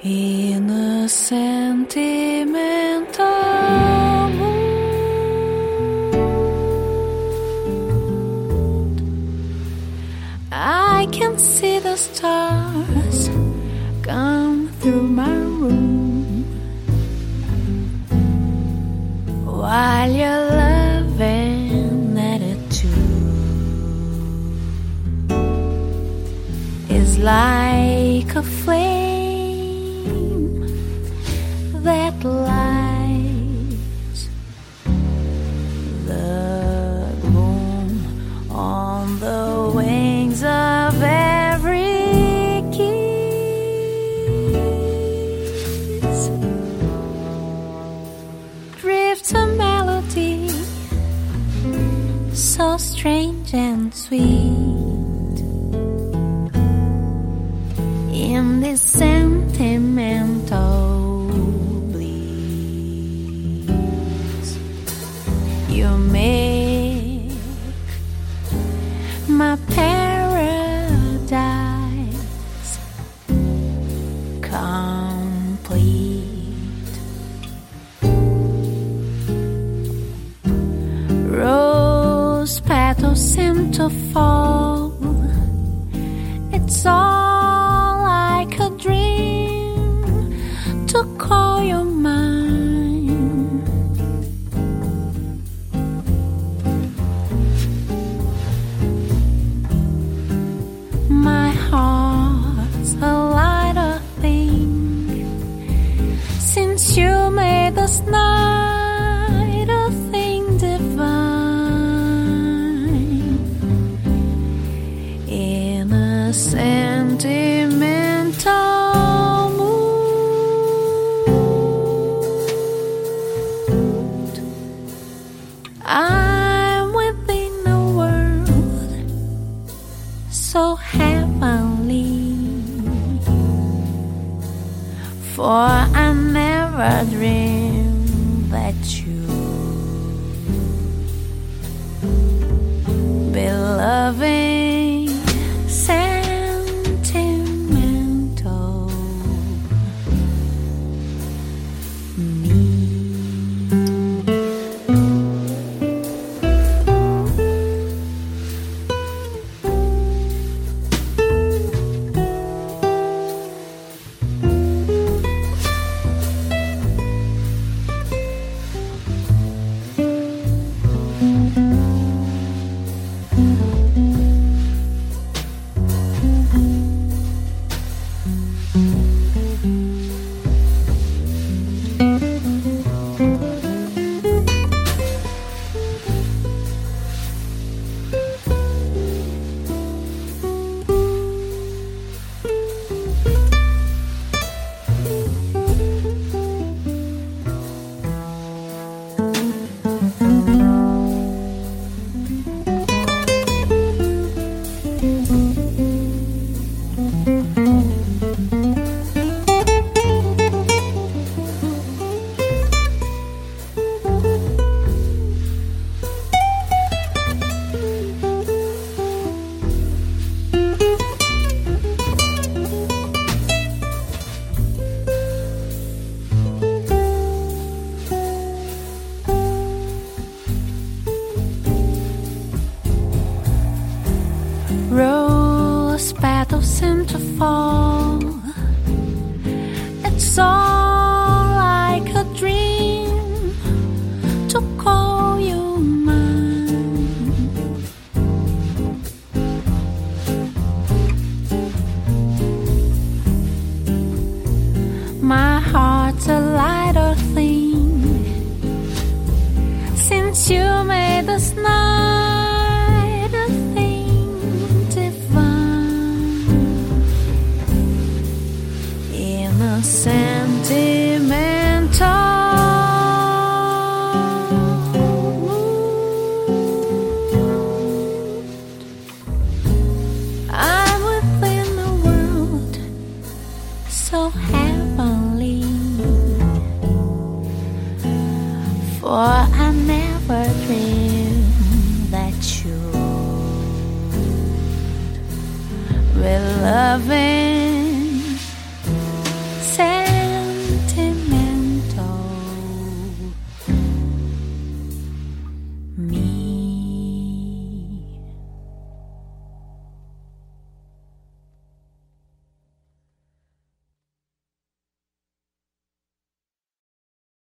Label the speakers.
Speaker 1: in a sentimental mood. I can see the stars come through my room while your loving attitude is like a flame that lights the gloom on the wings of every kiss. Drifts a melody so strange and sweet in this sentimental bliss. You make my paradise complete. Rose petals seem to fall. It's all like a dream to call you mine. My heart's a lighter thing since you made this night a thing divine in a sentimental mood. I'm within a world so heavenly, for I never dreamed that you'd be loving sentimental me. Rose petals seem to fall. It's all like a dream to call you mine. My heart's a